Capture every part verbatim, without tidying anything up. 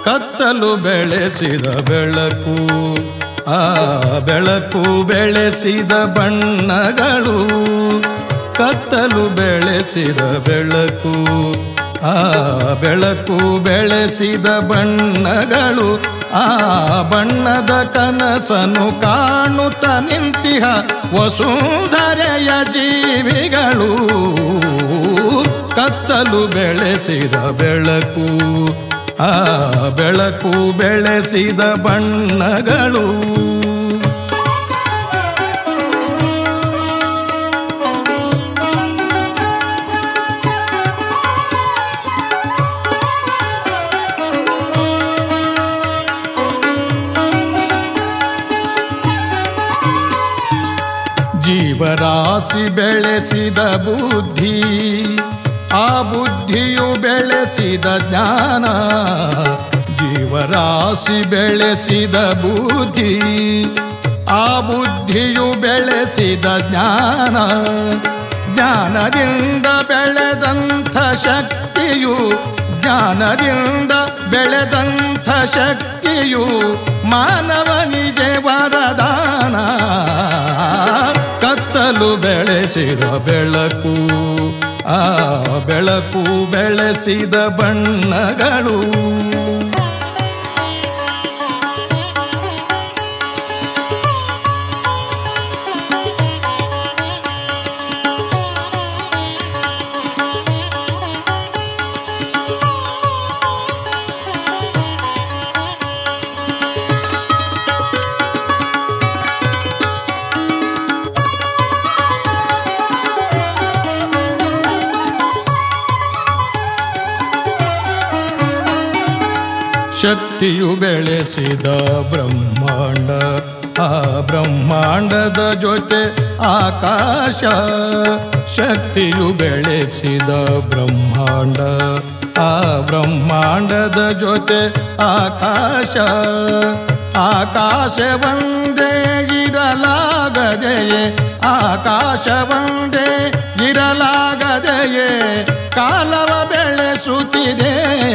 ಕತ್ತಲು ಬೆಳೆಸಿದ ಬೆಳಕು ಆ ಬೆಳಕು ಬೆಳೆಸಿದ ಬಣ್ಣಗಳು ಕತ್ತಲು ಬೆಳೆಸಿದ ಬೆಳಕು ಆ ಬೆಳಕು ಬೆಳೆಸಿದ ಬಣ್ಣಗಳು ಆ ಬಣ್ಣದ ಕನಸನ್ನು ಕಾಣುತ್ತ ನಿಂತಿಹ ವಸುಂಧರೆಯ ಜೀವಿಗಳು ಕತ್ತಲು ಬೆಳೆಸಿದ ಬೆಳಕು ಆ ಬೆಳಕು ಬೆಳೆಸಿದ ಬಣ್ಣಗಳು ಜೀವರಾಶಿ ಬೆಳೆಸಿದ ಬುದ್ಧಿ ಆ ಬುದ್ಧಿಯು ಬೆಳೆಸಿದ ಜ್ಞಾನ ಜೀವರಾಶಿ ಬೆಳೆಸಿದ ಬುದ್ಧಿ ಆ ಬುದ್ಧಿಯು ಬೆಳೆಸಿದ ಜ್ಞಾನ ಜ್ಞಾನದಿಂದ ಬೆಳೆದಂಥ ಶಕ್ತಿಯು ಜ್ಞಾನದಿಂದ ಬೆಳೆದಂಥ ಶಕ್ತಿಯು ಮಾನವನಿಗೆ ವರದಾನ ಕತ್ತಲು ಬೆಳೆಸಿದ ಬೆಳಕು ಆ ಬೆಳಕು ಬೆಳೆಸಿದ ಬಣ್ಣಗಳು ಶಕ್ತಿಯು ಬೆಳೆಸಿದ ಬ್ರಹ್ಮಾಂಡ ಆ ಬ್ರಹ್ಮಾಂಡದ ಜೊತೆ ಆಕಾಶ ಶಕ್ತಿಯು ಬೆಳೆಸಿದ ಬ್ರಹ್ಮಾಂಡ ಆ ಬ್ರಹ್ಮಾಂಡದ ಜೊತೆ ಆಕಾಶ ಆಕಾಶ ಒಂದೇ ಇರಲಾಗದೆಯೇ ಆಕಾಶ ಒಂದೇ ಇರಲಾಗದೆಯೇ ಕಾಲವ ಬೆಳೆಸುತ್ತಿದೆ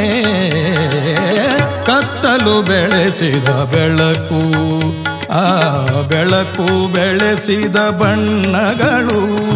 ಕತ್ತಲು ಬೆಳೆಸಿದ ಬೆಳಕು ಆ ಬೆಳಕು ಬೆಳೆಸಿದ ಬಣ್ಣಗಳು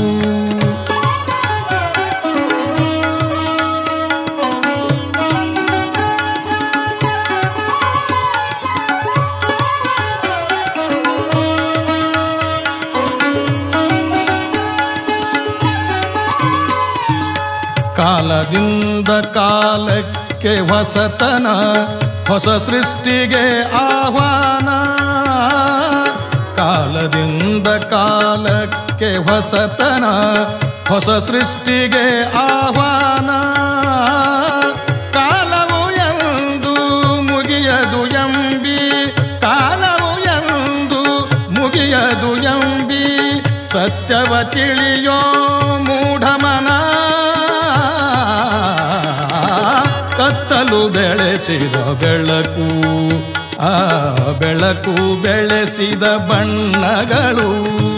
ಕಾಲದಿಂದ ಕಾಲಕ್ಕೆ ಹೊಸತನ ಹೊಸ ಸೃಷ್ಟಿಗೆ ಆಹ್ವಾನ ಕಾಲದಿಂದ ಕಾಲಕ್ಕೆ ಹೊಸತನ ಹೊಸ ಸೃಷ್ಟಿಗೆ ಆಹ್ವಾನ ಕಾಲವು ಎಂದು ಮುಗಿಯದು ಎಂಬಿ ಕಾಲವು ಎಂದು ಮುಗಿಯದು ಎಂಬಿ ಸತ್ಯವ ತಿಳಿಯೋ ಮೂಢಮನ ಕತ್ತಲು ಬೆಳೆಸಿದ ಬೆಳಕು ಆ ಬೆಳಕು ಬೆಳೆಸಿದ ಬಣ್ಣಗಳು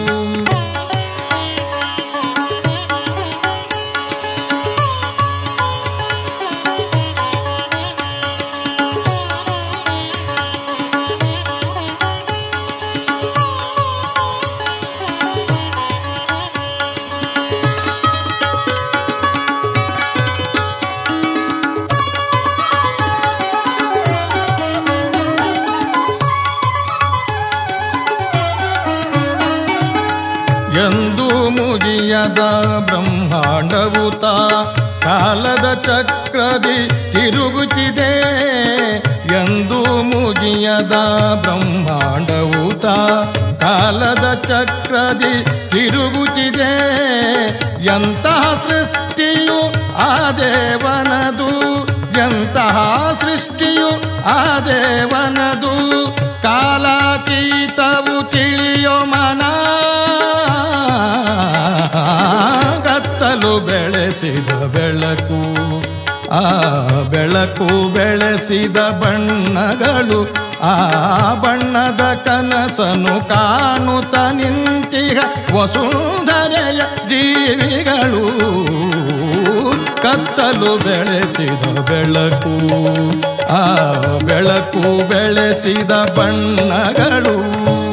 ಎಂದು ಮುಗಿಯದ ಬ್ರಹ್ಮಾಂಡವು ತಾ ಕಾಲದ ಚಕ್ರದಿ ತಿರುಗುತ್ತಿದೆ ಎಂದು ಮುಗಿಯದ ಬ್ರಹ್ಮಾಂಡವು ತಾ ಕಾಲದ ಚಕ್ರದಿ ತಿರುಗುತ್ತಿದೆ ಎಂತಹ ಸೃಷ್ಟಿಯು ಆ ದೇವನದು ಎಂತಹ ಸೃಷ್ಟಿಯು ಆ ದೇವನದು ಕಾಲಾತೀತವು ತಿಳಿಯೋ ಮನ ಕತ್ತಲು ಬೆಳೆಸಿದ ಬೆಳಕು ಆ ಬೆಳಕು ಬೆಳೆಸಿದ ಬಣ್ಣಗಳು ಆ ಬಣ್ಣದ ಕನಸನ್ನು ಕಾಣುತ್ತ ನಿಂತಿಹ ವಸುಂಧರೆಯ ಜೀವಿಗಳು ಕತ್ತಲು ಬೆಳೆಸಿದ ಬೆಳಕು ಆ ಬೆಳಕು ಬೆಳೆಸಿದ ಬಣ್ಣಗಳು